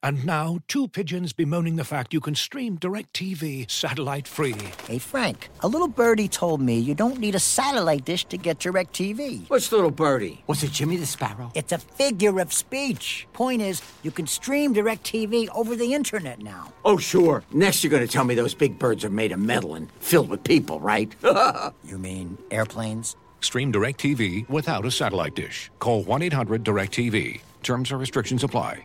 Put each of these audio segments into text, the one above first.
And now, two pigeons bemoaning the fact you can stream DirecTV satellite-free. Hey, Frank, a little birdie told me you don't need a satellite dish to get DirecTV. What's little birdie? Was it Jimmy the Sparrow? It's a figure of speech. Point is, you can stream DirecTV over the internet now. Oh, sure. Next you're going to tell me those big birds are made of metal and filled with people, right? You mean airplanes? Stream DirecTV without a satellite dish. Call 1-800-DirecTV. Terms or restrictions apply.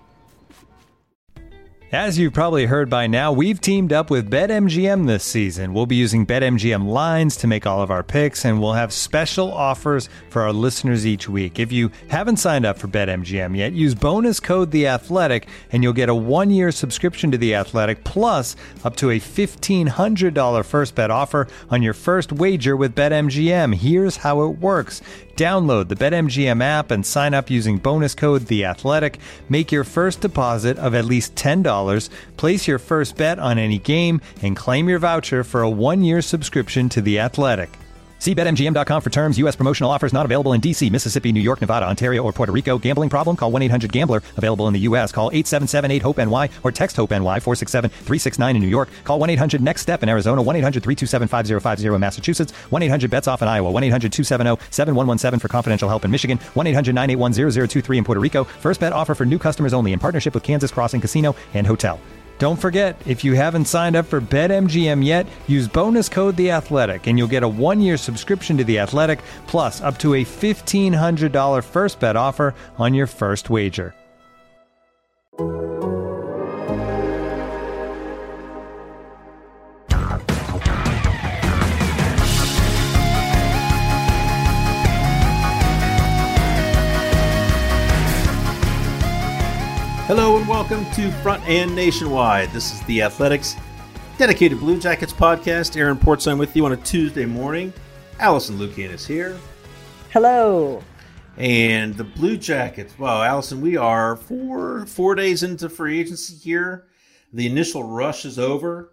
As you've probably heard by now, we've teamed up with BetMGM this season. We'll be using BetMGM lines to make all of our picks, and we'll have special offers for our listeners each week. If you haven't signed up for BetMGM yet, use bonus code The Athletic, and you'll get a 1-year subscription to The Athletic, plus up to a $1,500 first bet offer on your first wager with BetMGM. Here's how it works. Download the BetMGM app and sign up using bonus code The Athletic. Make your first deposit of at least $10. Place your first bet on any game and claim your voucher for a 1-year subscription to The Athletic. See BetMGM.com for terms. U.S. promotional offers not available in D.C., Mississippi, New York, Nevada, Ontario, or Puerto Rico. Gambling problem? Call 1-800-GAMBLER. Available in the U.S. Call 877-8-HOPE-NY or text HOPE-NY 467-369 in New York. Call 1-800-NEXT-STEP in Arizona. 1-800-327-5050 in Massachusetts. 1-800-BETS-OFF in Iowa. 1-800-270-7117 for confidential help in Michigan. 1-800-981-0023 in Puerto Rico. First bet offer for new customers only in partnership with Kansas Crossing Casino and Hotel. Don't forget, if you haven't signed up for BetMGM yet, use bonus code The Athletic, and you'll get a 1-year subscription to The Athletic, plus up to a $1,500 first bet offer on your first wager. Hello and welcome to Front and Nationwide. This is The Athletics dedicated Blue Jackets podcast. Aaron Portzline with you on a Tuesday morning. Allison Lucan is here. Hello. And the Blue Jackets. Wow, Allison, we are four days into free agency here. The initial rush is over.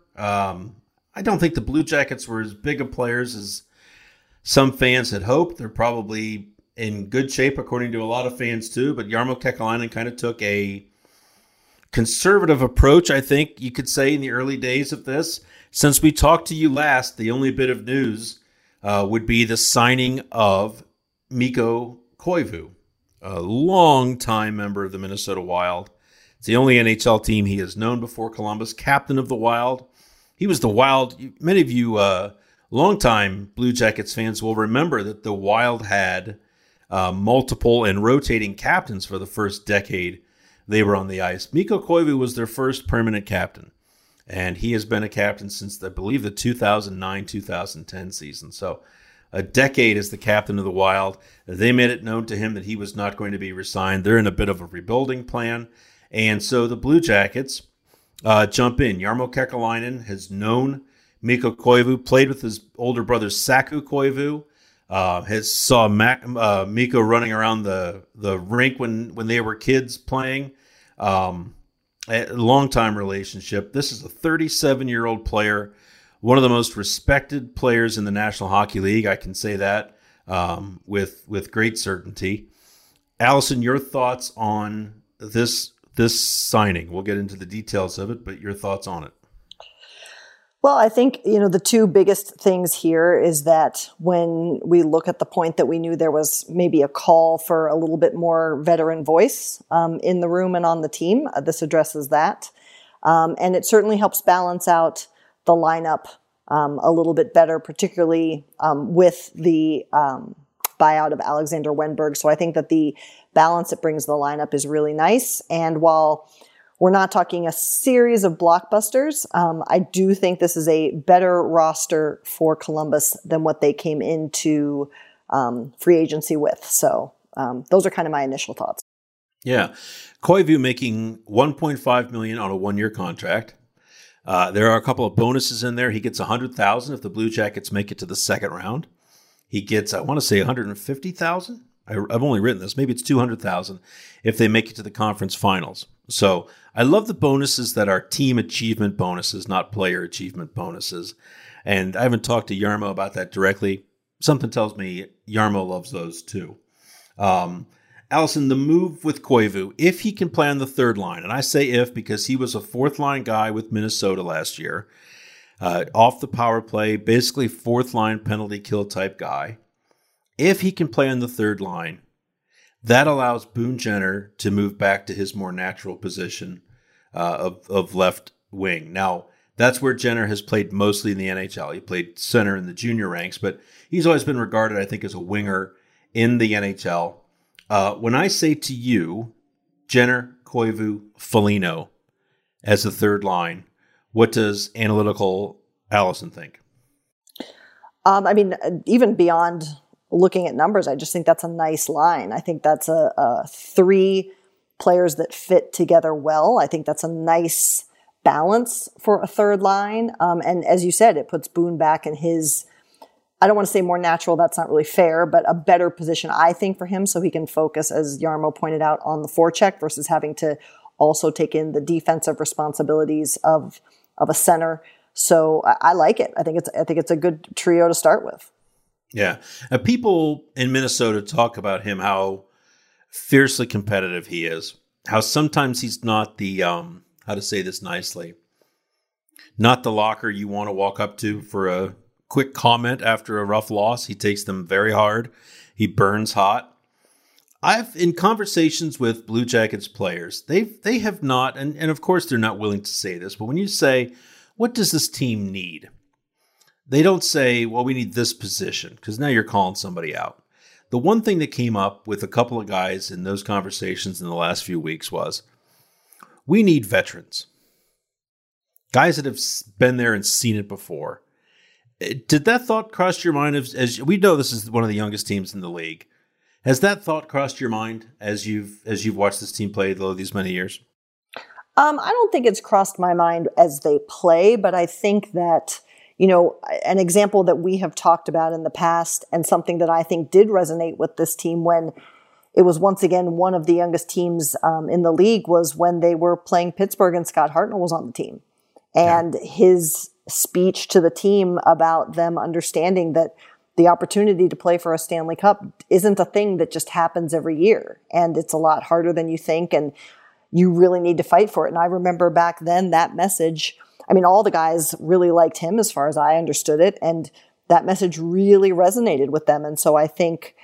I don't think the Blue Jackets were as big of players as some fans had hoped. They're probably in good shape, according to a lot of fans too. But Jarmo Kekalainen kind of took a conservative approach, I think you could say, in the early days of this. Since we talked to you last, the only bit of news would be the signing of Mikko Koivu, a long-time member of the Minnesota Wild. It's the only NHL team he has known before Columbus, captain of the Wild. He was the Wild. Many of you longtime Blue Jackets fans will remember that the Wild had multiple and rotating captains for the first decade they were on the ice. Mikko Koivu was their first permanent captain, and he has been a captain since, I believe, the 2009-2010 season. So a decade as the captain of the Wild. They made it known to him that he was not going to be re-signed. They're in a bit of a rebuilding plan, and so the Blue Jackets jump in. Jarmo Kekalainen has known Mikko Koivu, played with his older brother Saku Koivu, has saw Mikko running around the rink when they were kids playing. A long-time relationship. This is a 37-year-old player, one of the most respected players in the National Hockey League. I can say that with great certainty. Allison, your thoughts on this signing? We'll get into the details of it, but your thoughts on it. Well, I think, the two biggest things here is that when we look at the point that we knew there was maybe a call for a little bit more veteran voice in the room and on the team, this addresses that. And it certainly helps balance out the lineup a little bit better, particularly with the buyout of Alexander Wennberg. So I think that the balance it brings to the lineup is really nice. And while we're not talking a series of blockbusters, I do think this is a better roster for Columbus than what they came into free agency with. So those are kind of my initial thoughts. Yeah. Koivu making $1.5 million on a 1-year contract. There are a couple of bonuses in there. He gets $100,000 if the Blue Jackets make it to the second round. He gets, I want to say, $150,000. I've only written this. Maybe it's $200,000 if they make it to the conference finals. So I love the bonuses that are team achievement bonuses, not player achievement bonuses. And I haven't talked to Jarmo about that directly. Something tells me Jarmo loves those too. Allison, the move with Koivu, if he can play on the third line, and I say if because he was a fourth line guy with Minnesota last year, off the power play, basically fourth line penalty kill type guy. If he can play on the third line, that allows Boone Jenner to move back to his more natural position of left wing. Now, that's where Jenner has played mostly in the NHL. He played center in the junior ranks, but he's always been regarded, I think, as a winger in the NHL. When I say to you, Jenner, Koivu, Foligno as the third line, what does analytical Allison think? I mean, even beyond looking at numbers, I just think that's a nice line. I think that's a three players that fit together well. I think that's a nice balance for a third line. And as you said, it puts Boone back in his, I don't want to say more natural, that's not really fair, but a better position, I think, for him so he can focus, as Jarmo pointed out, on the forecheck versus having to also take in the defensive responsibilities of a center. So I like it. I think it's a good trio to start with. Yeah. People in Minnesota talk about him, how fiercely competitive he is, how sometimes he's not the, how to say this nicely, not the locker you want to walk up to for a quick comment after a rough loss. He takes them very hard. He burns hot. I've, in conversations with Blue Jackets players, they have not, and of course they're not willing to say this, but when you say, what does this team need? They don't say, well, we need this position, because now you're calling somebody out. The one thing that came up with a couple of guys in those conversations in the last few weeks was, we need veterans. Guys that have been there and seen it before. Did that thought cross your mind? As we know, this is one of the youngest teams in the league. Has that thought crossed your mind as you've watched this team play these many years? I don't think it's crossed my mind as they play, but I think that, you know, an example that we have talked about in the past and something that I think did resonate with this team when it was once again one of the youngest teams in the league was when they were playing Pittsburgh and Scott Hartnell was on the team. And his speech to the team about them understanding that the opportunity to play for a Stanley Cup isn't a thing that just happens every year. And it's a lot harder than you think. And you really need to fight for it. And I remember back then that message, I mean, all the guys really liked him as far as I understood it. And that message really resonated with them. And so I think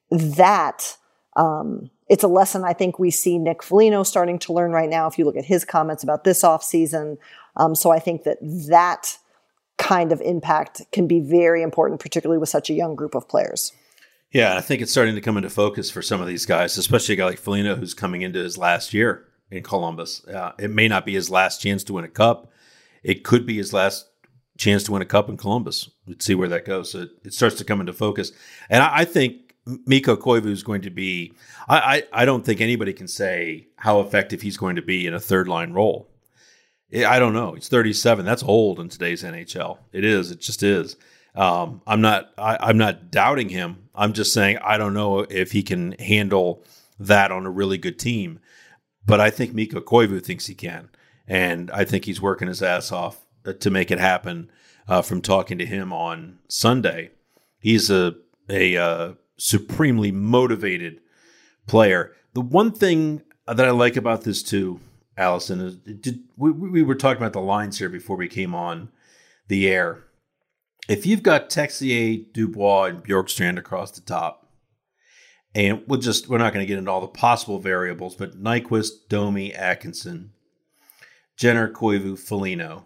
that it's a lesson I think we see Nick Foligno starting to learn right now if you look at his comments about this offseason. So I think that kind of impact can be very important, particularly with such a young group of players. Yeah, I think it's starting to come into focus for some of these guys, especially a guy like Foligno who's coming into his last year in Columbus. It may not be his last chance to win a cup. It could be his last chance to win a cup in Columbus. Let's see where that goes. So it starts to come into focus. And I think Mikko Koivu is going to be, I don't think anybody can say how effective he's going to be in a third line role. I don't know. He's 37. That's old in today's NHL. It is. It just is. I'm not doubting him. I'm just saying I don't know if he can handle that on a really good team. But I think Mikko Koivu thinks he can. And I think he's working his ass off to make it happen. From talking to him on Sunday, he's a supremely motivated player. The one thing that I like about this too, Allison, is we were talking about the lines here before we came on the air. If you've got Texier, Dubois, and Bjorkstrand across the top, and we're not going to get into all the possible variables, but Nyquist, Domi, Atkinson, Jenner, Koivu, Foligno,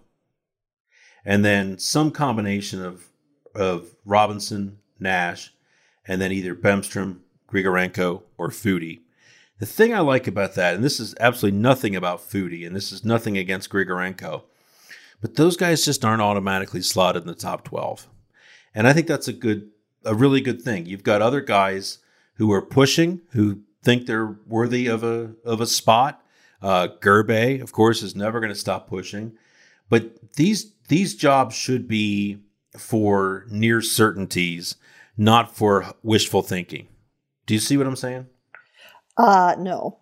and then some combination of Robinson, Nash, and then either Bemstrom, Grigorenko, or Foudy. The thing I like about that, and this is absolutely nothing about Foudy, and this is nothing against Grigorenko, but those guys just aren't automatically slotted in the top 12. And I think that's a really good thing. You've got other guys who are pushing, who think they're worthy of a spot. Gerbe, of course, is never going to stop pushing. But these jobs should be for near certainties, not for wishful thinking. Do you see what I'm saying? No.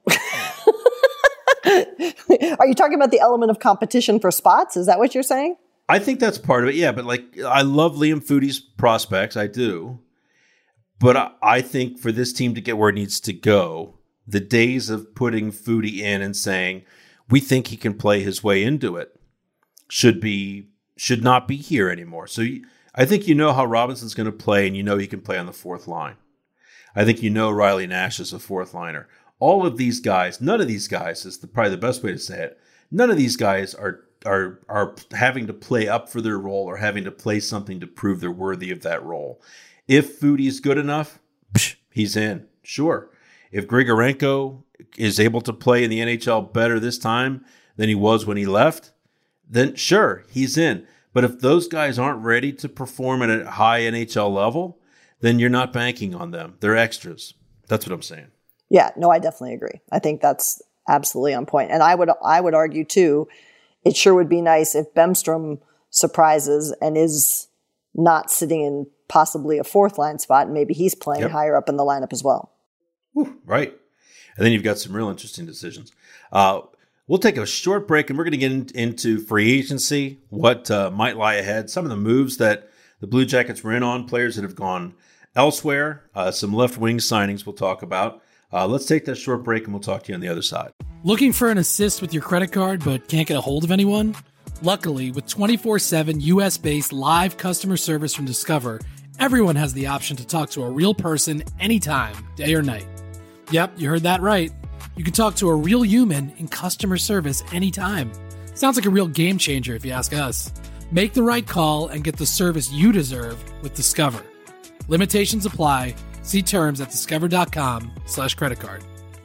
Are you talking about the element of competition for spots? Is that what you're saying? I think that's part of it, yeah. But I love Liam Foodie's prospects. I do. But I think for this team to get where it needs to go, the days of putting Foudy in and saying, we think he can play his way into it should not be here anymore. So I think you know how Robinson's going to play, and you know he can play on the fourth line. I think you know Riley Nash is a fourth liner. All of these guys, none of these guys is probably the best way to say it. None of these guys are having to play up for their role or having to play something to prove they're worthy of that role. If Foudy's good enough, he's in. Sure. If Grigorenko is able to play in the NHL better this time than he was when he left, then sure, he's in. But if those guys aren't ready to perform at a high NHL level, then you're not banking on them. They're extras. That's what I'm saying. Yeah, no, I definitely agree. I think that's absolutely on point. And I would argue too, it sure would be nice if Bemstrom surprises and is not sitting in possibly a fourth line spot, and maybe he's playing higher up in the lineup as well. Right. And then you've got some real interesting decisions. We'll take a short break, and we're going to get into free agency, what might lie ahead, some of the moves that the Blue Jackets were in on, players that have gone elsewhere, some left wing signings we'll talk about. Let's take that short break, and we'll talk to you on the other side. Looking for an assist with your credit card but can't get a hold of anyone? Luckily, with 24/7 US-based live customer service from Discover, everyone has the option to talk to a real person anytime, day or night. Yep, you heard that right. You can talk to a real human in customer service anytime. Sounds like a real game changer if you ask us. Make the right call and get the service you deserve with Discover. Limitations apply. See terms at discover.com/creditcard.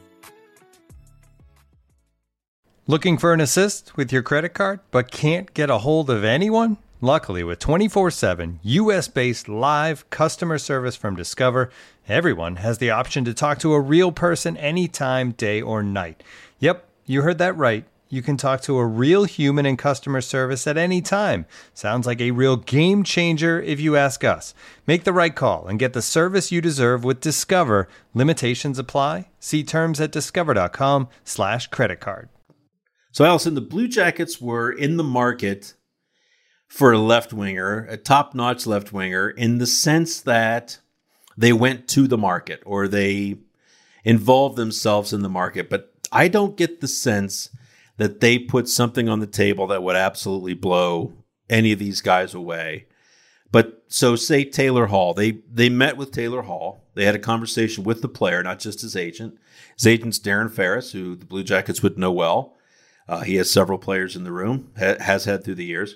Looking for an assist with your credit card but can't get a hold of anyone? Luckily, with 24/7 US-based live customer service from Discover, everyone has the option to talk to a real person anytime, day or night. Yep, you heard that right. You can talk to a real human in customer service at any time. Sounds like a real game changer if you ask us. Make the right call and get the service you deserve with Discover. Limitations apply. See terms at discover.com/creditcard. So, Allison, the Blue Jackets were in the market for a left winger, a top-notch left winger, in the sense that they went to the market or they involved themselves in the market. But I don't get the sense that they put something on the table that would absolutely blow any of these guys away. But so say Taylor Hall, they met with Taylor Hall. They had a conversation with the player, not just his agent. His agent's Darren Ferris, who the Blue Jackets would know well. He has several players in the room, has had through the years.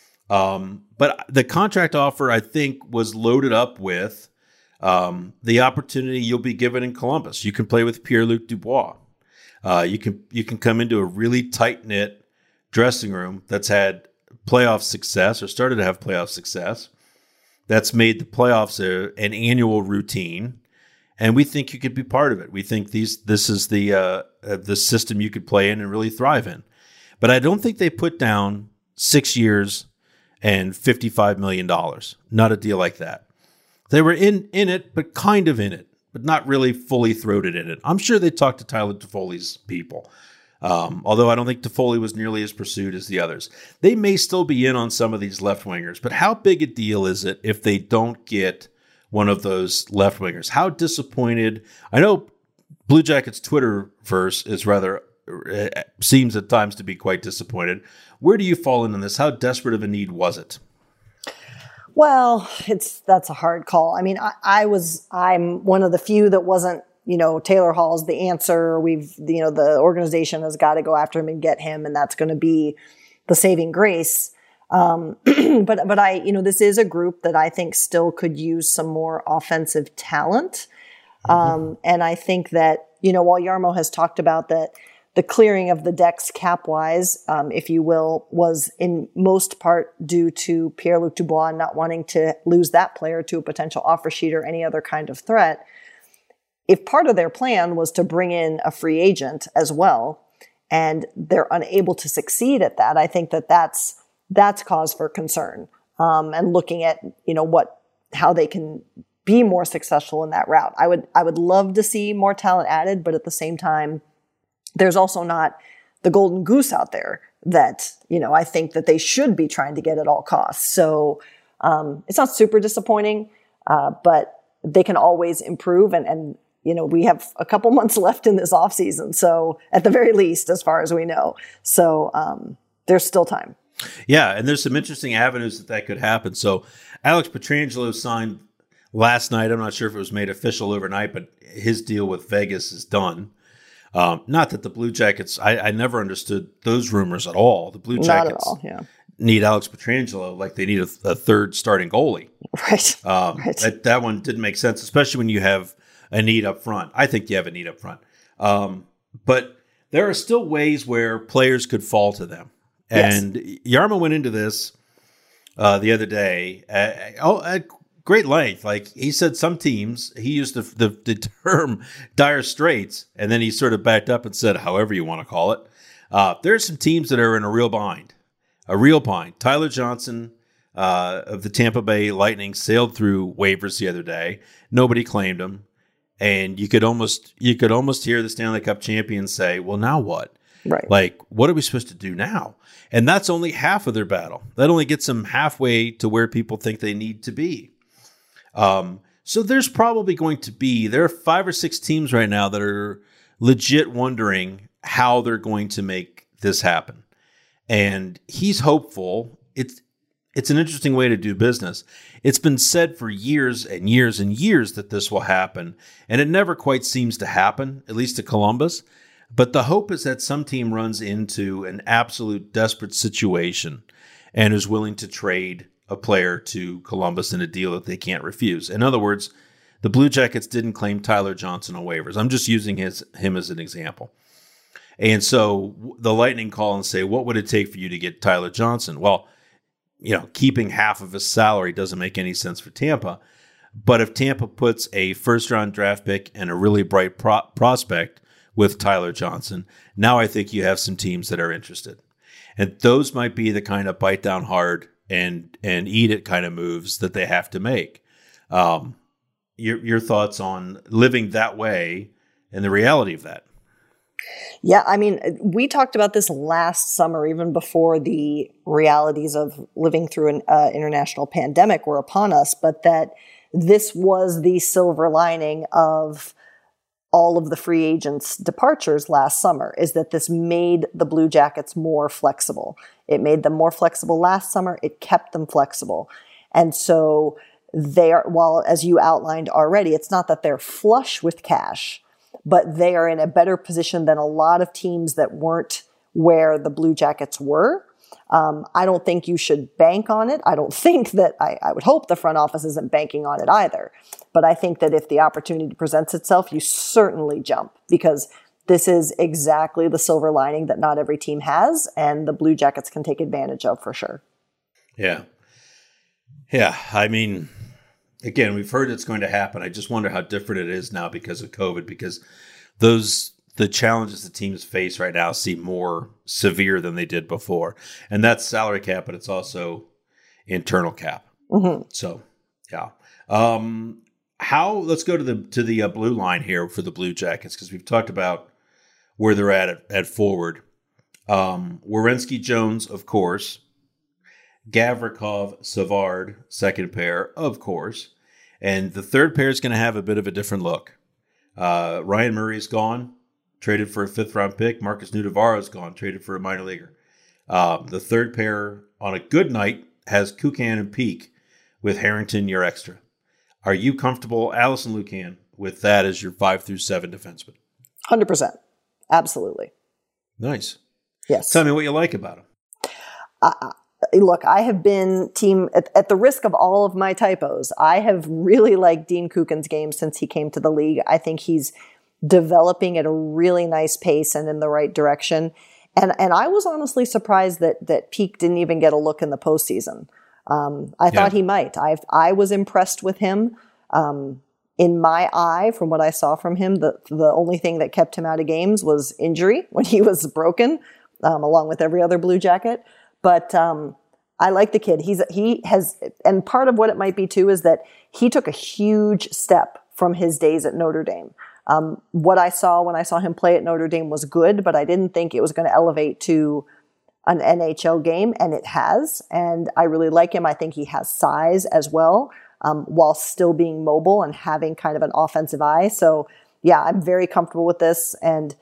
But the contract offer, I think, was loaded up with the opportunity you'll be given in Columbus. You can play with Pierre-Luc Dubois. You can come into a really tight-knit dressing room that's had playoff success or started to have playoff success. That's made the playoffs an annual routine, and we think you could be part of it. We think this is the system you could play in and really thrive in. But I don't think they put down 6 years and $55 million. Not a deal like that. They were in it, but kind of in it, but not really fully throated in it. I'm sure they talked to Tyler Toffoli's people, although I don't think Toffoli was nearly as pursued as the others. They may still be in on some of these left wingers, but how big a deal is it if they don't get one of those left wingers? How disappointed? I know Blue Jackets Twitterverse is seems at times to be quite disappointed. Where do you fall in on this? How desperate of a need was it? Well, that's a hard call. I mean, I'm one of the few that wasn't, Taylor Hall's the answer. The organization has got to go after him and get him, and that's going to be the saving grace. But this is a group that I think still could use some more offensive talent. And I think that, while Jarmo has talked about that, the clearing of the decks cap-wise, if you will, was in most part due to Pierre-Luc Dubois not wanting to lose that player to a potential offer sheet or any other kind of threat. If part of their plan was to bring in a free agent as well, and they're unable to succeed at that, I think that's cause for concern. And looking at, how they can be more successful in that route. I would love to see more talent added, but at the same time, there's also not the golden goose out there that, I think that they should be trying to get at all costs. So it's not super disappointing, but they can always improve. And we have a couple months left in this offseason. So at the very least, as far as we know. So there's still time. Yeah. And there's some interesting avenues that could happen. So Alex Pietrangelo signed last night. I'm not sure if it was made official overnight, but his deal with Vegas is done. Not that the Blue Jackets, I never understood those rumors at all. The Blue Jackets Not at all, yeah. need Alex Pietrangelo like they need a third starting goalie. Right. Right. That one didn't make sense, especially when you have a need up front. I think you have a need up front. But there are still ways where players could fall to them. Yes. And Jarmo went into this the other day at great length. Like he said, some teams, he used the term dire straits, and then he sort of backed up and said, however you want to call it. There are some teams that are in a real bind. Tyler Johnson of the Tampa Bay Lightning sailed through waivers the other day. Nobody claimed him. And you could almost hear the Stanley Cup champions say, well, now what? Right. Like, what are we supposed to do now? And that's only half of their battle. That only gets them halfway to where people think they need to be. So there's probably there are 5 or 6 teams right now that are legit wondering how they're going to make this happen. And he's hopeful. It's an interesting way to do business. It's been said for years and years and years that this will happen, and it never quite seems to happen, at least to Columbus. But the hope is that some team runs into an absolute desperate situation and is willing to trade a player to Columbus in a deal that they can't refuse. In other words, the Blue Jackets didn't claim Tyler Johnson on waivers. I'm just using him as an example. And so the Lightning call and say, what would it take for you to get Tyler Johnson? Well, keeping half of his salary doesn't make any sense for Tampa. But if Tampa puts a first-round draft pick and a really bright prospect with Tyler Johnson, now I think you have some teams that are interested. And those might be the kind of bite down hard and eat it kind of moves that they have to make. Your thoughts on living that way and the reality of that? Yeah, I mean, we talked about this last summer, even before the realities of living through an international pandemic were upon us, but that this was the silver lining of all of the free agents' departures last summer, is that this made the Blue Jackets more flexible. It made them more flexible last summer. It kept them flexible. And so they are, while as you outlined already, it's not that they're flush with cash, but they are in a better position than a lot of teams that weren't where the Blue Jackets were. I don't think you should bank on it. I don't think that, I would hope the front office isn't banking on it either. But I think that if the opportunity presents itself, you certainly jump, because this is exactly the silver lining that not every team has, and the Blue Jackets can take advantage of for sure. Yeah. Yeah. I mean, again, we've heard it's going to happen. I just wonder how different it is now because of COVID, because the challenges the teams face right now seem more severe than they did before. And that's salary cap, but it's also internal cap. Mm-hmm. So, yeah. Let's go to the blue line here for the Blue Jackets, because we've talked about where they're at forward. Werenski Jones, of course. Gavrikov, Savard, second pair, of course. And the third pair is going to have a bit of a different look. Ryan Murray's gone, traded for a 5th-round pick. Marcus Nudavaro's gone, traded for a minor leaguer. The third pair, on a good night, has Kukan and Peak with Harrington, your extra. Are you comfortable, Allison Lukan, with that as your 5 through 7 defenseman? 100%. Absolutely. Nice. Yes. Tell me what you like about him. Look, I have been at the risk of all of my typos, I have really liked Dean Kukan's game since he came to the league. I think he's developing at a really nice pace and in the right direction. And I was honestly surprised that Peak didn't even get a look in the postseason. I thought he might. I was impressed with him. In my eye, from what I saw from him, the only thing that kept him out of games was injury when he was broken, along with every other Blue Jacket. But I like the kid. He has, and part of what it might be too is that he took a huge step from his days at Notre Dame. What I saw when I saw him play at Notre Dame was good, but I didn't think it was going to elevate to an NHL game, and it has. And I really like him. I think he has size as well, while still being mobile and having kind of an offensive eye. So yeah, I'm very comfortable with this. And,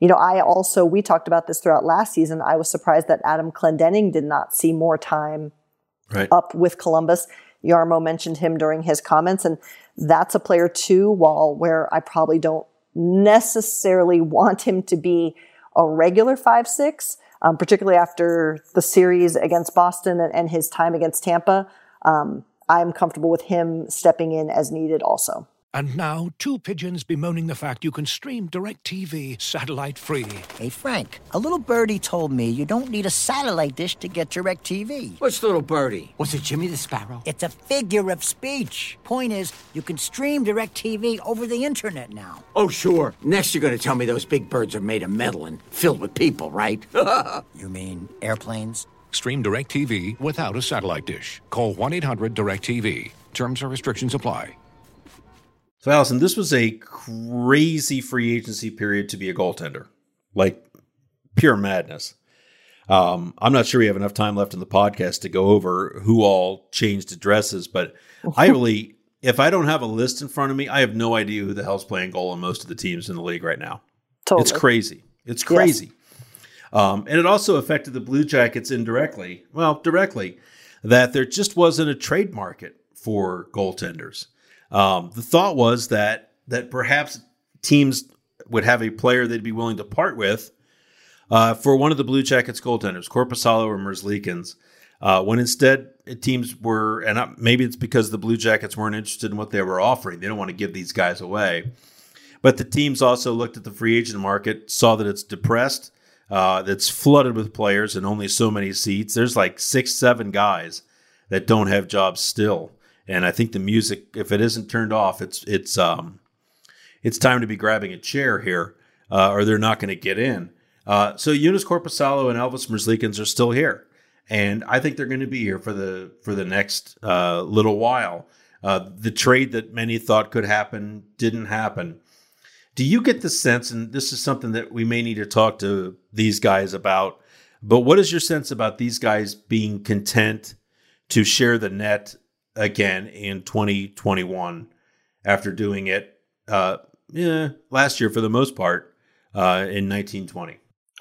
we talked about this throughout last season. I was surprised that Adam Clendenning did not see more time up with Columbus. Jarmo mentioned him during his comments, and that's a player too, where I probably don't necessarily want him to be a regular 5-6, particularly after the series against Boston and his time against Tampa. I'm comfortable with him stepping in as needed also. And now, two pigeons bemoaning the fact you can stream DirecTV satellite-free. Hey, Frank, a little birdie told me you don't need a satellite dish to get DirecTV. What's little birdie? Was it Jimmy the Sparrow? It's a figure of speech. Point is, you can stream DirecTV over the internet now. Oh, sure. Next you're going to tell me those big birds are made of metal and filled with people, right? You mean airplanes? Stream DirecTV without a satellite dish. Call 1-800-DirecTV. Terms and restrictions apply. So, Allison, this was a crazy free agency period to be a goaltender. Like, pure madness. I'm not sure we have enough time left in the podcast to go over who all changed addresses, but if I don't have a list in front of me, I have no idea who the hell's playing goal in most of the teams in the league right now. Totally. It's crazy. It's crazy. Yes. And it also affected the Blue Jackets directly, that there just wasn't a trade market for goaltenders. The thought was that perhaps teams would have a player they'd be willing to part with for one of the Blue Jackets goaltenders, Korpisalo or Merzlikins, when instead teams were, and maybe it's because the Blue Jackets weren't interested in what they were offering. They don't want to give these guys away. But the teams also looked at the free agent market, saw that it's depressed, that's flooded with players and only so many seats. There's like 6-7 guys that don't have jobs still. And I think the music, if it isn't turned off, it's time to be grabbing a chair here, or they're not going to get in. So Joonas Korpisalo and Elvis Merzlikins are still here, and I think they're going to be here for the next little while. The trade that many thought could happen didn't happen. Do you get the sense, and this is something that we may need to talk to these guys about, but what is your sense about these guys being content to share the net again in 2021 after doing it last year for the most part in 1920?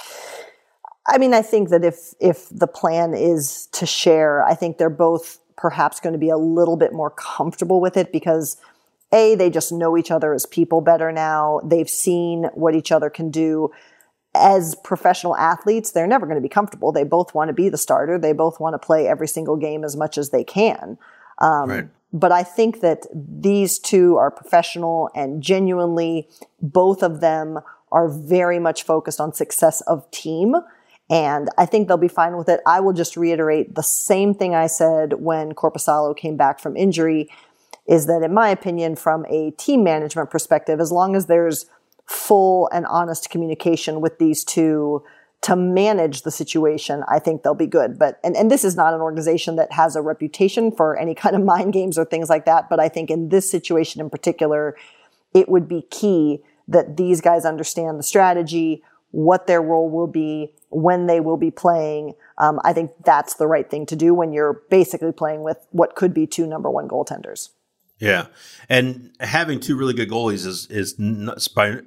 I mean, I think that if the plan is to share, I think they're both perhaps going to be a little bit more comfortable with it because they just know each other as people better now. They've seen what each other can do. As professional athletes, they're never going to be comfortable. They both want to be the starter. They both want to play every single game as much as they can. Right. But I think that these two are professional and genuinely, both of them are very much focused on success of team. And I think they'll be fine with it. I will just reiterate the same thing I said when Korpisalo came back from injury, is that in my opinion, from a team management perspective, as long as there's full and honest communication with these two to manage the situation, I think they'll be good. But and this is not an organization that has a reputation for any kind of mind games or things like that. But I think in this situation in particular, it would be key that these guys understand the strategy, what their role will be, when they will be playing. I think that's the right thing to do when you're basically playing with what could be two number one goaltenders. Yeah, and having two really good goalies is not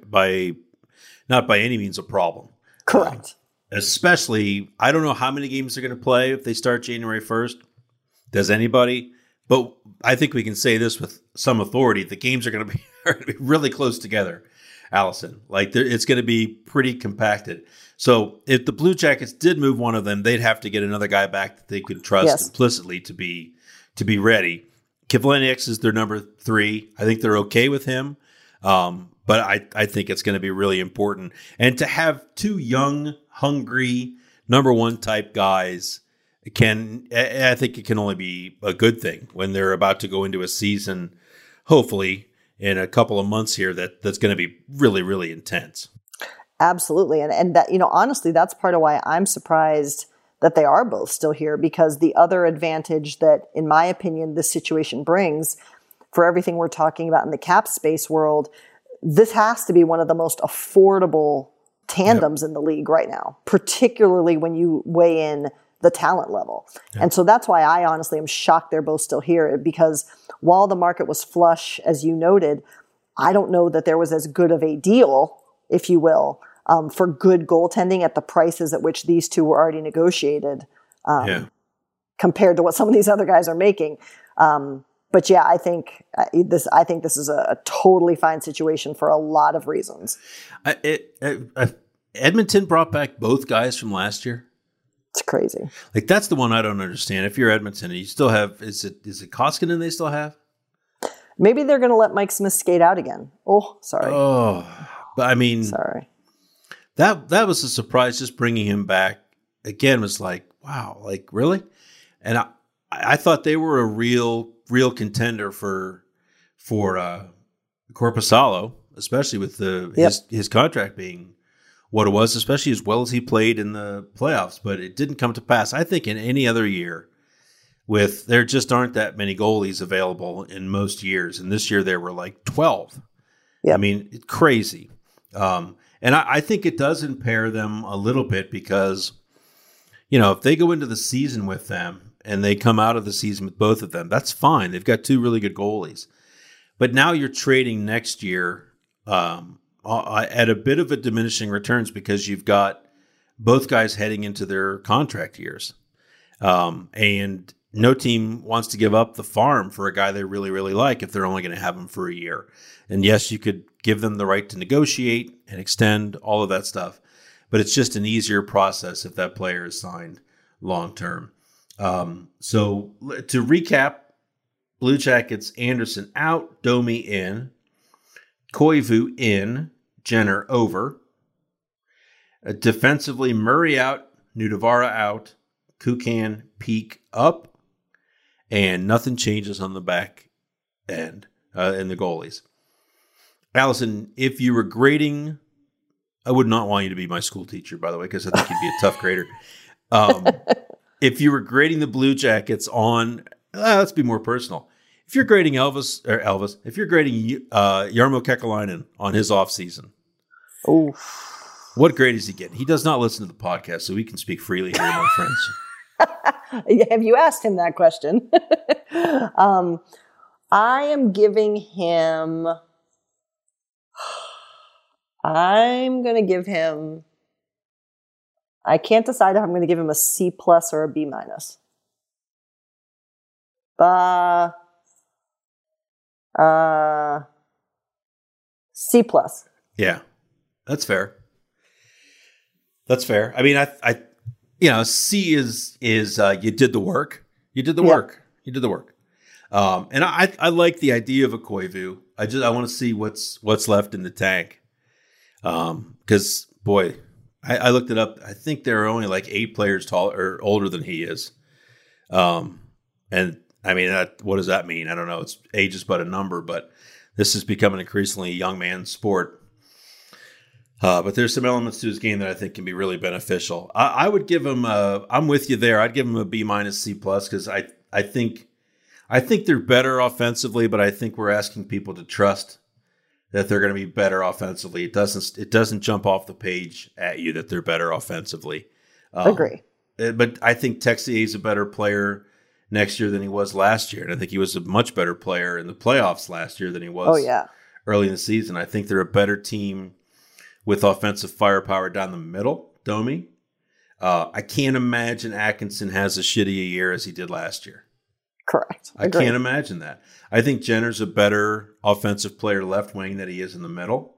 by any means a problem. Correct. Especially, I don't know how many games they're going to play if they start January 1st. Does anybody? But I think we can say this with some authority. The games are going to be really close together, Allison. Like, it's going to be pretty compacted. So if the Blue Jackets did move one of them, they'd have to get another guy back that they could trust implicitly to be ready. Kivlenieks is their number 3. I think they're okay with him. But I think it's going to be really important. And to have two young, hungry, number one type guys I think it can only be a good thing when they're about to go into a season, hopefully in a couple of months here, that's going to be really, really intense. Absolutely. And that, honestly, that's part of why I'm surprised that they are both still here, because the other advantage that, in my opinion, this situation brings for everything we're talking about in the cap space world, this has to be one of the most affordable tandems in the league right now, particularly when you weigh in the talent level. Yep. And so that's why I honestly am shocked they're both still here, because while the market was flush, as you noted, I don't know that there was as good of a deal, if you will, for good goaltending at the prices at which these two were already negotiated, compared to what some of these other guys are making. But yeah, I think this is a totally fine situation for a lot of reasons. Edmonton brought back both guys from last year. It's crazy. Like, that's the one I don't understand. If you're Edmonton, you still have, is it Koskinen they still have? Maybe they're going to let Mike Smith skate out again. Oh, sorry. Oh, but I mean, sorry. That was a surprise. Just bringing him back again was like, wow, like, really? And I thought they were a real contender for Korpisalo, especially with his contract being what it was, especially as well as he played in the playoffs. But it didn't come to pass. I think in any other year, there just aren't that many goalies available in most years, and this year there were like 12. I mean, it's crazy. And I think it does impair them a little bit because, if they go into the season with them and they come out of the season with both of them, that's fine. They've got two really good goalies. But now you're trading next year at a bit of a diminishing returns because you've got both guys heading into their contract years. And no team wants to give up the farm for a guy they really, really like if they're only going to have him for a year. And yes, you could give them the right to negotiate and extend all of that stuff, but it's just an easier process if that player is signed long-term. So to recap, Blue Jackets: Anderson out, Domi in, Koivu in, Jenner over. Defensively, Murray out, Nudavara out, Kukan, Peak up, and nothing changes on the back end in the goalies. Allison, if you were grading, I would not want you to be my school teacher, by the way, because I think you'd be a tough grader. If you were grading the Blue Jackets on, let's be more personal. If you're grading Elvis, if you're grading Jarmo Kekalainen on his offseason, what grade is he getting? He does not listen to the podcast, so we can speak freely here, my friends. Have you asked him that question? I am giving him... I'm going to give him... I can't decide if I'm going to give him a C+ or a B-. C+. Yeah, that's fair. That's fair. I mean, C is you did the work. You did the work. You did the work. And I like the idea of a Koivu. I want to see what's left in the tank. Because boy, I looked it up. I think there are only like 8 players taller or older than he is. And I mean, what does that mean? I don't know. Age is but a number, but this has become an increasingly young man's sport. But there's some elements to his game that I think can be really beneficial. I would give him I'm with you there. I'd give him a B- C+ because I think they're better offensively, but I think we're asking people to trust that they're going to be better offensively. It doesn't jump off the page at you that they're better offensively. Agree. But I think Texier is a better player next year than he was last year. And I think he was a much better player in the playoffs last year than he was early in the season. I think they're a better team with offensive firepower down the middle, Domi. I can't imagine Atkinson has as shitty a year as he did last year. Correct. I can't imagine that. I think Jenner's a better offensive player left wing than he is in the middle.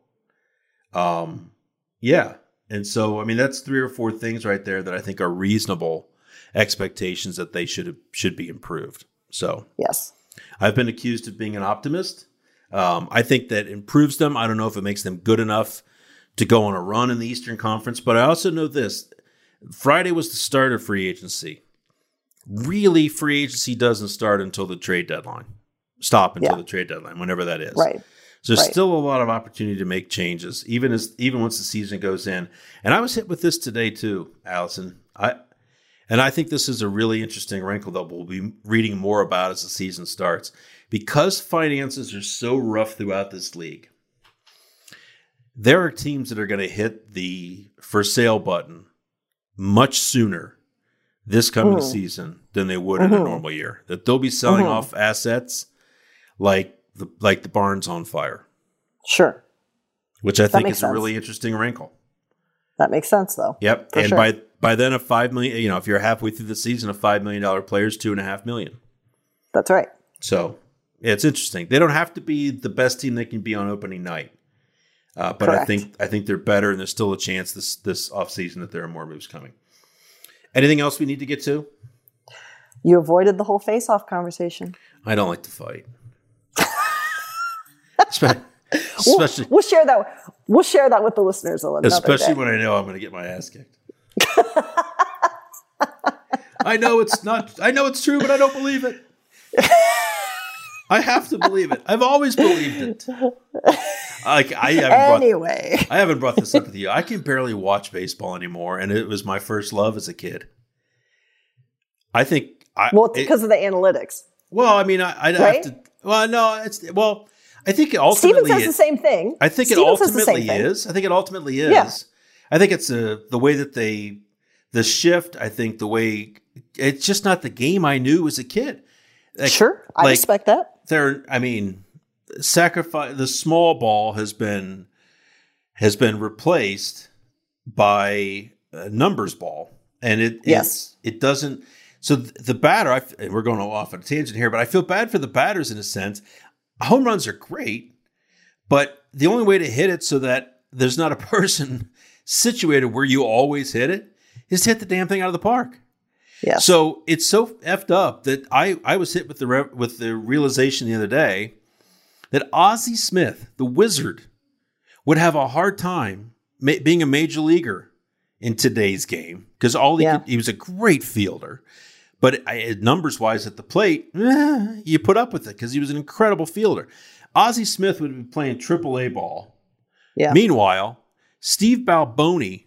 Yeah. And so, I mean, that's 3 or 4 things right there that I think are reasonable expectations that they should be improved. So, yes, I've been accused of being an optimist. I think that improves them. I don't know if it makes them good enough to go on a run in the Eastern Conference, but I also know this. Friday was the start of free agency. Really, free agency doesn't start until the trade deadline. Stop until the trade deadline, whenever that is. Right. So there's still a lot of opportunity to make changes, even once the season goes in. And I was hit with this today too, Allison. I think this is a really interesting wrinkle that we'll be reading more about as the season starts. Because finances are so rough throughout this league, there are teams that are going to hit the for sale button much sooner this coming season than they would in a normal year. That they'll be selling off assets like the barn's on fire. Sure. Which I think makes is sense. a really interesting wrinkle. That makes sense, though. Yep. For And sure. by then a $5 million, if you're halfway through the season, a $5 million player is $2.5 million. That's right. So it's interesting. They don't have to be the best team they can be on opening night. But Correct. I think they're better, and there's still a chance this offseason that there are more moves coming. Anything else we need to get to? You avoided the whole face-off conversation. I don't like to fight. Especially We'll share that. We'll share that with the listeners another especially day. when I know I'm going to get my ass kicked. I know it's true, but I don't believe it. I have to believe it. I've always believed it. I haven't brought this up with you. I can barely watch baseball anymore, and it was my first love as a kid. I think because of the analytics. Well, I mean, I'd Right? have to. Well, no, I think it ultimately Steven says the same thing. I think Steven it says the ultimately same thing. is. I think it ultimately is. Yeah. I think it's the way that the shift. I think the way it's just not the game I knew as a kid. Sure, I respect that. Sacrifice the small ball has been replaced by a numbers ball, and it doesn't. So the batter, and we're going off on a tangent here, but I feel bad for the batters in a sense. Home runs are great, but the only way to hit it so that there's not a person situated where you always hit it is to hit the damn thing out of the park. Yeah. So it's so effed up that I was hit with the realization the other day that Ozzie Smith, the wizard, would have a hard time being a major leaguer in today's game because he was a great fielder. But numbers wise at the plate, you put up with it because he was an incredible fielder. Ozzie Smith would be playing AAA ball. Yeah. Meanwhile, Steve Balboni,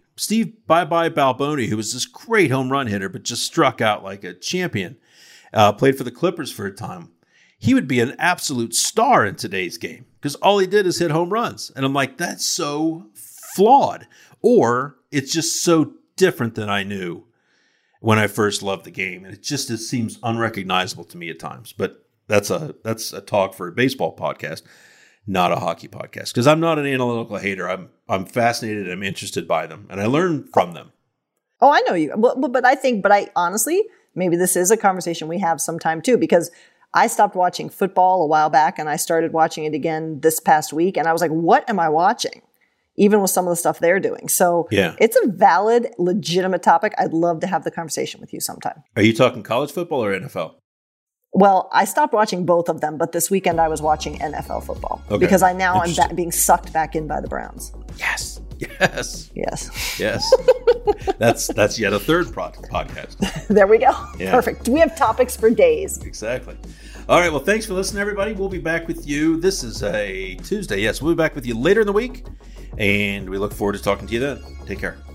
who was this great home run hitter, but just struck out like a champion, played for the Clippers for a time. He would be an absolute star in today's game because all he did is hit home runs. And I'm like, that's so flawed. Or it's just so different than I knew when I first loved the game. And it seems unrecognizable to me at times. But that's a talk for a baseball podcast, not a hockey podcast. Because I'm not an analytical hater. I'm fascinated. I'm interested by them. And I learn from them. Oh, I know you. But I honestly, maybe this is a conversation we have sometime too, because I stopped watching football a while back and I started watching it again this past week. And I was like, what am I watching? Even with some of the stuff they're doing. So It's a valid, legitimate topic. I'd love to have the conversation with you sometime. Are you talking college football or NFL? Well, I stopped watching both of them, but this weekend I was watching NFL football because I'm being sucked back in by the Browns. Yes. That's yet a third podcast. There we go. Yeah. Perfect. We have topics for days. Exactly. All right. Well, thanks for listening, everybody. We'll be back with you. This is a Tuesday. Yes, we'll be back with you later in the week. And we look forward to talking to you then. Take care.